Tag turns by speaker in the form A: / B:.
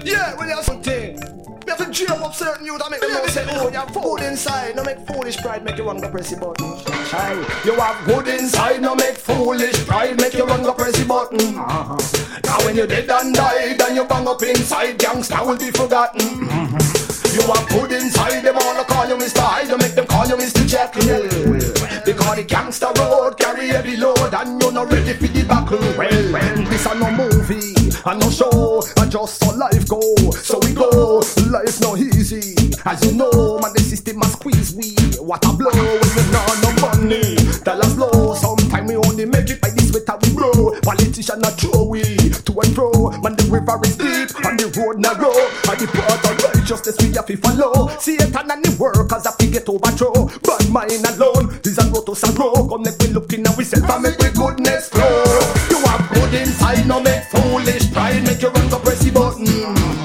A: Yeah, when you're something. You have to dream up certain you that make them know say, oh, you have food inside. No make foolish pride, make you run go press the button. Aye. You have good inside, no make foolish pride, make you run go press the button. Now when you're dead and died, and you bang up inside, gangsta will be forgotten. You have good inside, them all call you Mr. Hyde, make them call you Mr. Jekyll. Because the gangsta road carry heavy load, and you're not ready for the battle. Well, this a no movie, and no show, and just how life go. So we go, life no easy. As you know, man, the system a squeeze we. What a blow, when we not no money. Dollars blow, sometime we only make it by this way how we grow. Politician not throw we to and fro. Man, the river is deep, and the road narrow. And the path of righteousness we have to follow. Satan and the workers have to get overthrow. But mine alone, this a road to sorrow. Come let we look in and we self and make we goodness flow. You have good inside, no make foolish pride, make you run go press the button.